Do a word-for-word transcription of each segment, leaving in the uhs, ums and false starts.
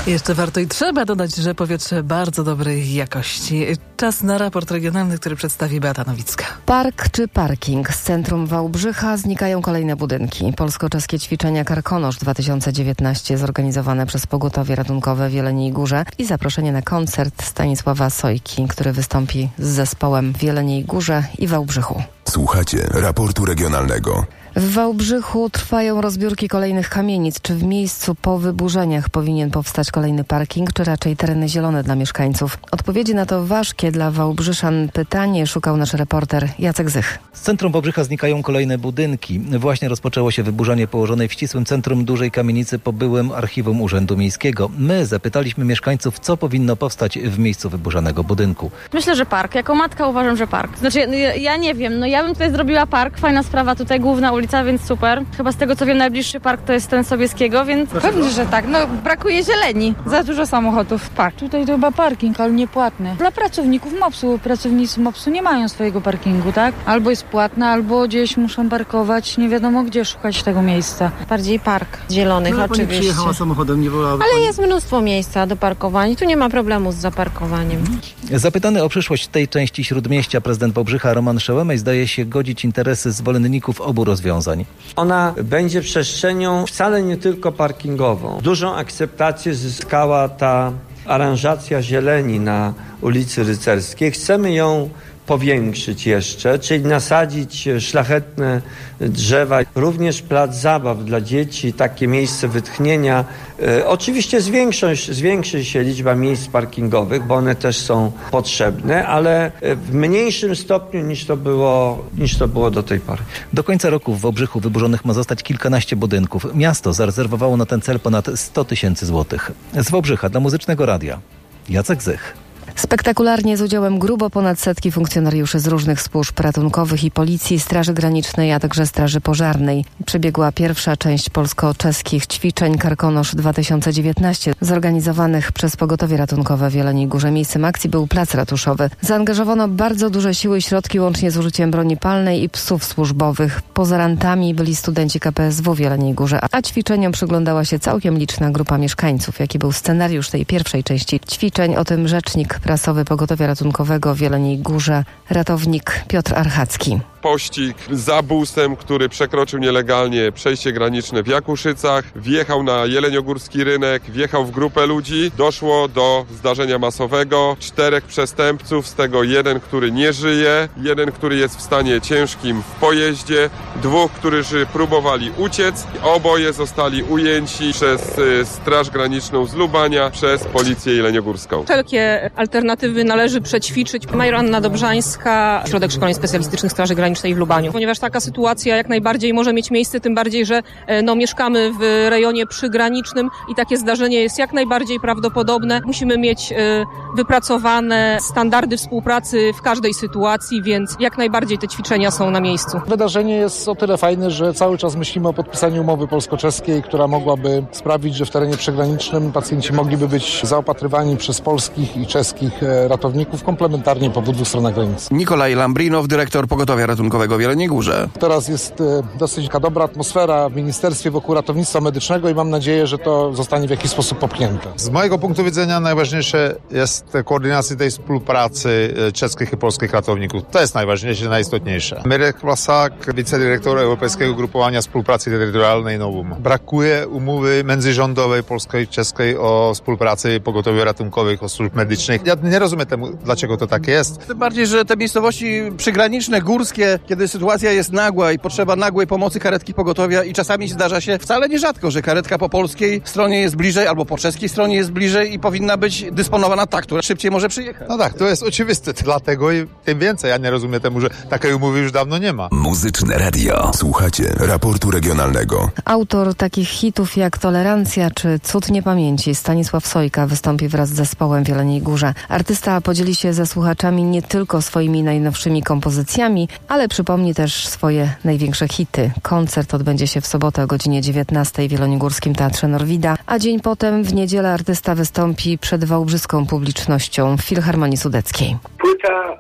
Jeszcze warto i trzeba dodać, że powietrze bardzo dobrej jakości. Czas na raport regionalny, który przedstawi Beata Nowicka. Park czy parking? Z centrum Wałbrzycha znikają kolejne budynki. Polsko-czeskie ćwiczenia Karkonosz dwa tysiące dziewiętnaście zorganizowane przez Pogotowie Ratunkowe w Jeleniej Górze i zaproszenie na koncert Stanisława Sojki, który wystąpi z zespołem w Jeleniej Górze i Wałbrzychu. Słuchacie raportu regionalnego. W Wałbrzychu trwają rozbiórki kolejnych kamienic. Czy w miejscu po wyburzeniach powinien powstać kolejny parking, czy raczej tereny zielone dla mieszkańców? Odpowiedzi na to ważkie dla Wałbrzyszan pytanie szukał nasz reporter Jacek Zych. Z centrum Wałbrzycha znikają kolejne budynki. Właśnie rozpoczęło się wyburzenie położonej w ścisłym centrum dużej kamienicy po byłym archiwum Urzędu Miejskiego. My zapytaliśmy mieszkańców, co powinno powstać w miejscu wyburzanego budynku. Myślę, że park. Jako matka uważam, że park. Znaczy, ja, ja nie wiem, no ja bym tutaj zrobiła park. Fajna sprawa, tutaj główna ulica, więc super. Chyba z tego co wiem, najbliższy park to jest ten Sobieskiego, więc... Pewnie, że tak. No brakuje zieleni. Za dużo samochodów. Park. Tutaj to chyba parking, ale niepłatny. Dla pracowników mopsu. Pracownicy mopsu nie mają swojego parkingu, tak? Albo jest płatne, albo gdzieś muszą parkować. Nie wiadomo gdzie szukać tego miejsca. Bardziej park zielonych, no, oczywiście. Pani przyjechała samochodem, nie wolałaby Ale pani... jest mnóstwo miejsca do parkowania. Tu nie ma problemu z zaparkowaniem. Zapytany o przyszłość tej części Śródmieścia prezydent Wałbrzycha Roman Szełemej zdaje się godzić interesy zwolenników obu rozwiązań. Ona będzie przestrzenią wcale nie tylko parkingową. Dużą akceptację zyskała ta aranżacja zieleni na ulicy Rycerskiej. Chcemy ją powiększyć jeszcze, czyli nasadzić szlachetne drzewa, również plac zabaw dla dzieci, takie miejsce wytchnienia. E, oczywiście zwiększą, zwiększy się liczba miejsc parkingowych, bo one też są potrzebne, ale w mniejszym stopniu niż to było, niż to było do tej pory. Do końca roku w Wałbrzychu wyburzonych ma zostać kilkanaście budynków. Miasto zarezerwowało na ten cel ponad sto tysięcy złotych. Z Wałbrzycha dla Muzycznego Radia Jacek Zych. Spektakularnie z udziałem grubo ponad setki funkcjonariuszy z różnych służb ratunkowych i policji, Straży Granicznej, a także Straży Pożarnej przebiegła pierwsza część polsko-czeskich ćwiczeń Karkonosz dwa tysiące dziewiętnaście zorganizowanych przez Pogotowie Ratunkowe w Jeleniej Górze. Miejscem akcji był plac ratuszowy. Zaangażowano bardzo duże siły i środki łącznie z użyciem broni palnej i psów służbowych. Pozorantami byli studenci K P S W w Jeleniej Górze, a ćwiczeniom przyglądała się całkiem liczna grupa mieszkańców. Jaki był scenariusz tej pierwszej części ćwiczeń? O tym rzecznik prasowy Pogotowia Ratunkowego w Jeleniej Górze, ratownik Piotr Archacki. Pościg za busem, który przekroczył nielegalnie przejście graniczne w Jakuszycach, wjechał na jeleniogórski rynek, wjechał w grupę ludzi, doszło do zdarzenia masowego, czterech przestępców, z tego jeden, który nie żyje, jeden, który jest w stanie ciężkim w pojeździe, dwóch, którzy próbowali uciec, oboje zostali ujęci przez Straż Graniczną z Lubania, przez Policję Jeleniogórską. Wszelkie alternatywy należy przećwiczyć. Major Anna Dobrzańska, Ośrodek Szkoleń Specjalistycznych Straży Granicznej w Lubaniu. Ponieważ taka sytuacja jak najbardziej może mieć miejsce, tym bardziej, że no, mieszkamy w rejonie przygranicznym i takie zdarzenie jest jak najbardziej prawdopodobne. Musimy mieć y, wypracowane standardy współpracy w każdej sytuacji, więc jak najbardziej te ćwiczenia są na miejscu. Wydarzenie jest o tyle fajne, że cały czas myślimy o podpisaniu umowy polsko-czeskiej, która mogłaby sprawić, że w terenie przygranicznym pacjenci mogliby być zaopatrywani przez polskich i czeskich ratowników komplementarnie po dwóch stronach granicy. Nikolaj Lambrinow, dyrektor Pogotowia Ratunkowego w Jeleniej Górze. Teraz jest dosyć dobra atmosfera w ministerstwie wokół ratownictwa medycznego i mam nadzieję, że to zostanie w jakiś sposób popchnięte. Z mojego punktu widzenia najważniejsze jest koordynacja tej współpracy czeskich i polskich ratowników. To jest najważniejsze, najistotniejsze. Mirek Vlasak, wicedyrektor Europejskiego Grupowania Współpracy Terytorialnej Novum. Brakuje umowy międzyrządowej polskiej i czeskiej o współpracy pogotowia ratunkowych, o służb medycznych. Ja nie rozumiem temu, dlaczego to tak jest. Tym bardziej, że te miejscowości przygraniczne, górskie, kiedy sytuacja jest nagła i potrzeba nagłej pomocy karetki pogotowia i czasami zdarza się wcale nierzadko, że karetka po polskiej stronie jest bliżej albo po czeskiej stronie jest bliżej i powinna być dysponowana tak, która szybciej może przyjechać. No tak, to jest oczywiste, dlatego i tym więcej. Ja nie rozumiem temu, że takiej umowy już dawno nie ma. Muzyczne Radio. Słuchacie raportu regionalnego. Autor takich hitów jak Tolerancja czy Cud Niepamięci Stanisław Sojka wystąpi wraz z zespołem w Jeleniej Górze. Artysta podzieli się ze słuchaczami nie tylko swoimi najnowszymi kompozycjami, ale przypomni też swoje największe hity. Koncert odbędzie się w sobotę o godzinie dziewiętnastej w Jeleniogórskim Teatrze Norwida, a dzień potem w niedzielę artysta wystąpi przed wałbrzyską publicznością w Filharmonii Sudeckiej. Płyta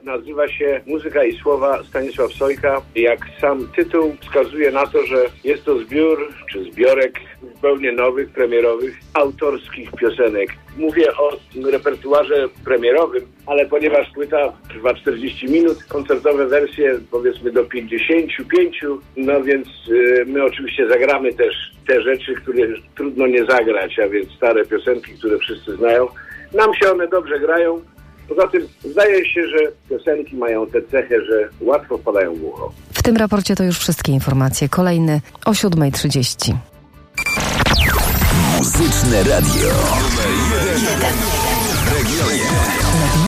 nazywa się Muzyka i słowa Stanisław Sojka. Jak sam tytuł wskazuje na to, że jest to zbiór czy zbiorek zupełnie nowych, premierowych, autorskich piosenek. Mówię o repertuarze premierowym, ale ponieważ płyta trwa czterdzieści minut, koncertowe wersje powiedzmy do pięćdziesięciu pięciu, no więc y, my oczywiście zagramy też te rzeczy, które trudno nie zagrać, a więc stare piosenki, które wszyscy znają. Nam się one dobrze grają. Poza tym zdaje się, że piosenki mają tę cechę, że łatwo wpadają w ucho. W tym raporcie to już wszystkie informacje. Kolejny o siódma trzydzieści. Muzyczne radio. Numer jeden w regionie.